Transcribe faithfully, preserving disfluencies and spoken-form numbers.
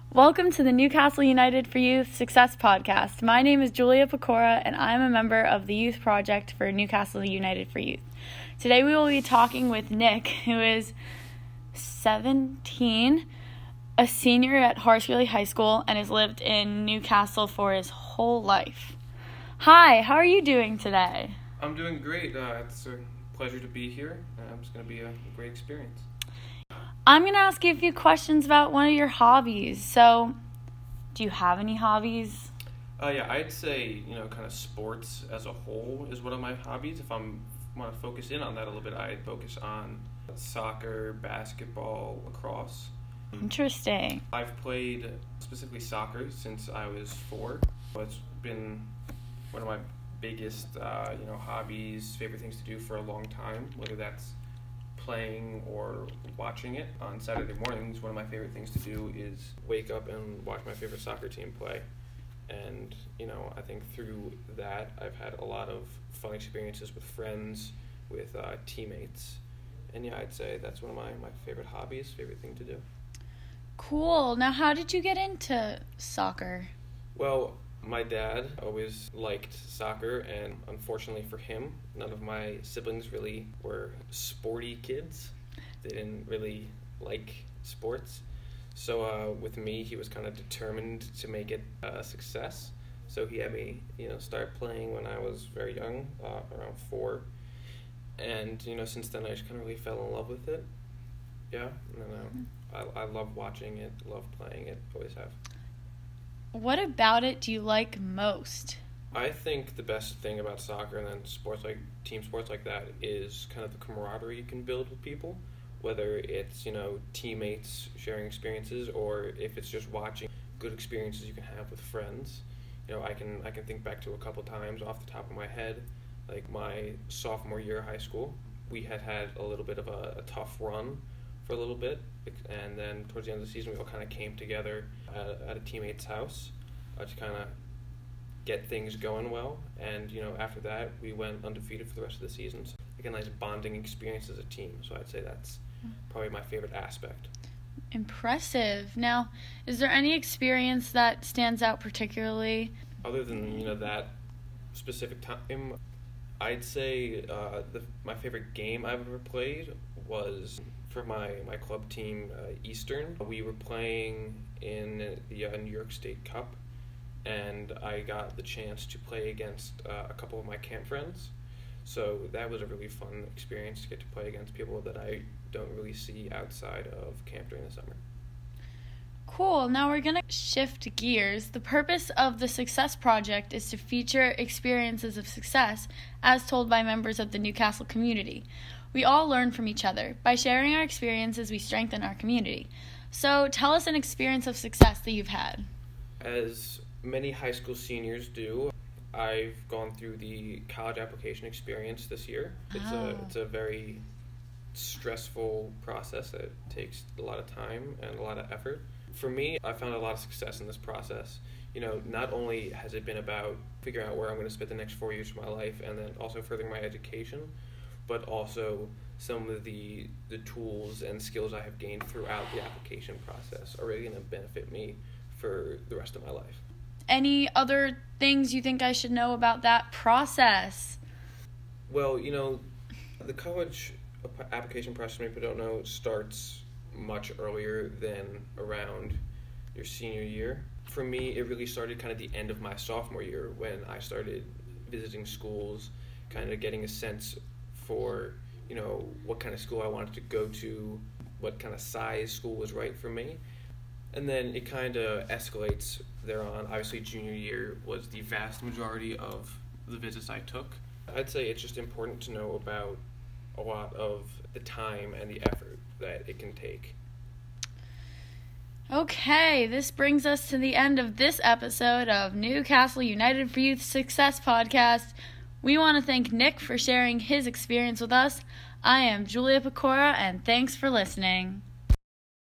Welcome to the Newcastle United for Youth Success Podcast. My name is Julia Pecora, and I'm a member of the Youth Project for Newcastle United for Youth. Today we will be talking with Nick, who is seventeen, a senior at Horace Greeley High School, and has lived in Newcastle for his whole life. Hi, how are you doing today? I'm doing great. Uh, it's a pleasure to be here. Uh, it's going to be a great experience. I'm going to ask you a few questions about one of your hobbies. So, do you have any hobbies? Uh, yeah, I'd say, you know, kind of sports as a whole is one of my hobbies. If I'm want to focus in on that a little bit, I'd focus on soccer, basketball, lacrosse. Interesting. I've played specifically soccer since I was four. It's been one of my biggest, uh, you know, hobbies, favorite things to do for a long time, whether that's playing or watching it. On Saturday mornings, one of my favorite things to do is wake up and watch my favorite soccer team play. And, you know, I think through that, I've had a lot of fun experiences with friends, with uh, teammates. And yeah, I'd say that's one of my, my favorite hobbies, favorite thing to do. Cool. Now, how did you get into soccer? Well, my dad always liked soccer, and unfortunately for him, none of my siblings really were sporty kids. They didn't really like sports. So uh, with me, he was kind of determined to make it a success. So he had me, you know, start playing when I was very young, uh, around four. And, you know, since then I just kind of really fell in love with it. Yeah, and uh, I, I love watching it, love playing it, always have. What about it do you like most? I think the best thing about soccer and then sports like team sports like that is kind of the camaraderie you can build with people, whether it's, you know, teammates sharing experiences or if it's just watching good experiences you can have with friends. You know, I can I can think back to a couple times off the top of my head, like my sophomore year of high school. We had had a little bit of a, a tough run for a little bit, and then towards the end of the season we all kind of came together at, at a teammate's house uh, to kind of get things going well, and you know, after that we went undefeated for the rest of the season. So like a nice bonding experience as a team, so I'd say that's probably my favorite aspect. Impressive. Now, is there any experience that stands out particularly? Other than, you know, that specific time, I'd say uh, the, my favorite game I've ever played was for my, my club team, uh, Eastern. We were playing in the uh, New York State Cup, and I got the chance to play against uh, a couple of my camp friends. So that was a really fun experience to get to play against people that I don't really see outside of camp during the summer. Cool. Now we're going to shift gears. The purpose of the Success Project is to feature experiences of success as told by members of the Newcastle community. We all learn from each other. By sharing our experiences, we strengthen our community. So tell us an experience of success that you've had. As many high school seniors do, I've gone through the college application experience this year. It's Oh. a it's a very stressful process that takes a lot of time and a lot of effort. For me, I found a lot of success in this process. You know, not only has it been about figuring out where I'm going to spend the next four years of my life and then also furthering my education, but also some of the the tools and skills I have gained throughout the application process are really going to benefit me for the rest of my life. Any other things you think I should know about that process? Well, you know, the college application process, many people don't know, starts much earlier than around your senior year. For me, it really started kind of the end of my sophomore year when I started visiting schools, kind of getting a sense for, you know, what kind of school I wanted to go to, what kind of size school was right for me. And then it kind of escalates thereon. Obviously, junior year was the vast majority of the visits I took. I'd say it's just important to know about a lot of the time and the effort that it can take. Okay, this brings us to the end of this episode of Newcastle United for Youth Success Podcast. We want to thank Nick for sharing his experience with us. I am Julia Pecora, and thanks for listening.